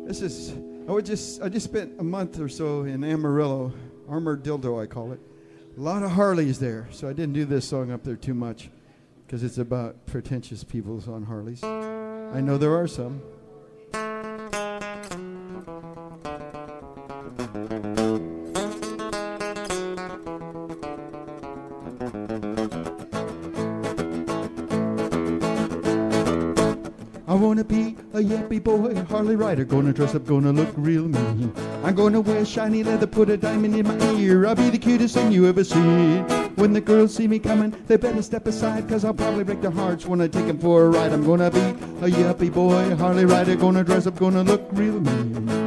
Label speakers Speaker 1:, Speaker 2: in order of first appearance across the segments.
Speaker 1: I just spent a month or so in Amarillo, Armored Dildo I call it. A lot of Harleys there, so I didn't do this song up there too much because it's about pretentious people on Harleys. I know there are some. I wanna be a yappy boy, a Harley rider, gonna dress up, gonna look real mean. I'm gonna wear shiny leather, put a diamond in my ear. I'll be the cutest thing you ever seen. When the girls see me coming, they better step aside, cause I'll probably break their hearts when I take them for a ride. I'm gonna be a yappy boy, a Harley rider, gonna dress up, gonna look real mean.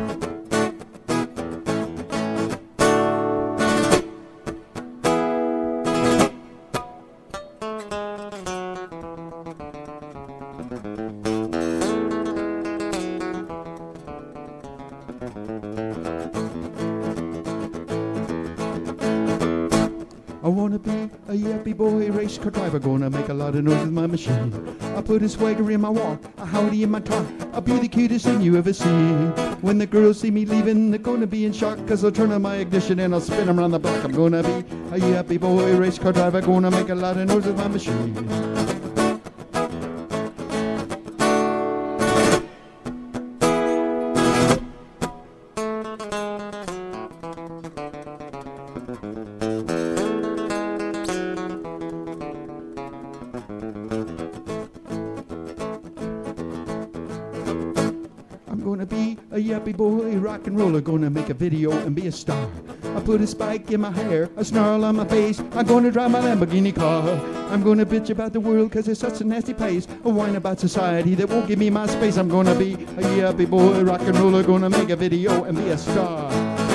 Speaker 1: I wanna be a yappy boy, race car driver, gonna make a lot of noise with my machine. I'll put a swagger in my walk, a howdy in my talk. I'll be the cutest thing you ever seen. When the girls see me leaving, they're gonna be in shock, cause I'll turn on my ignition and I'll spin around the block. I'm gonna be a yappy boy, race car driver, gonna make a lot of noise with my machine. I'm gonna be a yappy boy, rock and roller, gonna make a video and be a star. I put a spike in my hair, a snarl on my face, I'm gonna drive my Lamborghini car. I'm gonna bitch about the world cause it's such a nasty place, a whine about society that won't give me my space. I'm gonna be a yappy boy, rock and roller, gonna make a video and be a star.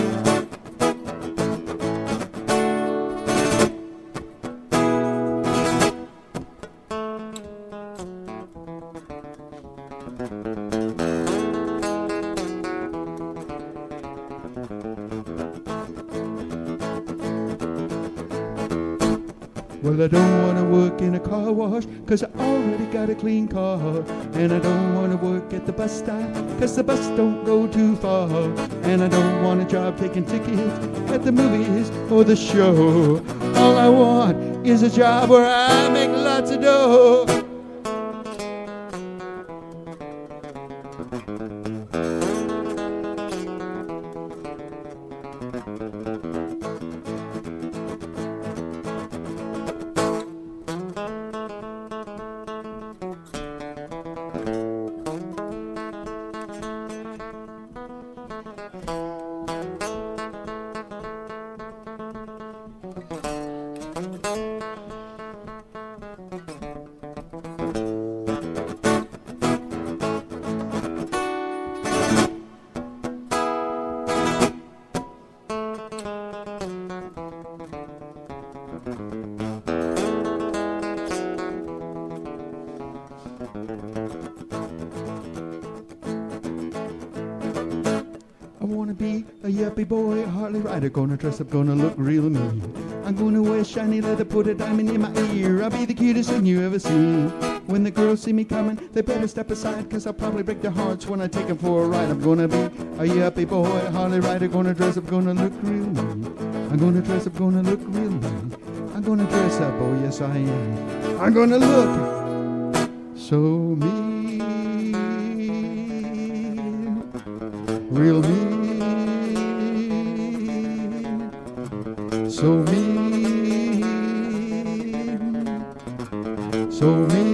Speaker 1: Well, I don't want to work in a car wash, cause I already got a clean car. And I don't want to work at the bus stop, cause the bus don't go too far. And I don't want a job taking tickets at the movies or the show. All I want is a job where I make lots of dough. I wanna be a yappy boy, a Harley rider, gonna dress up, gonna look real mean. I'm gonna wear shiny leather, put a diamond in my ear. I'll be the cutest thing you ever seen. When the girls see me coming, they better step aside, cause I'll probably break their hearts when I take them for a ride. I'm gonna be a yappy boy, a Harley rider, gonna dress up, gonna look real mean. I'm gonna dress up, gonna look real mean. I'm gonna dress up, oh yes I am. I'm gonna look so mean, real mean, so mean, so mean.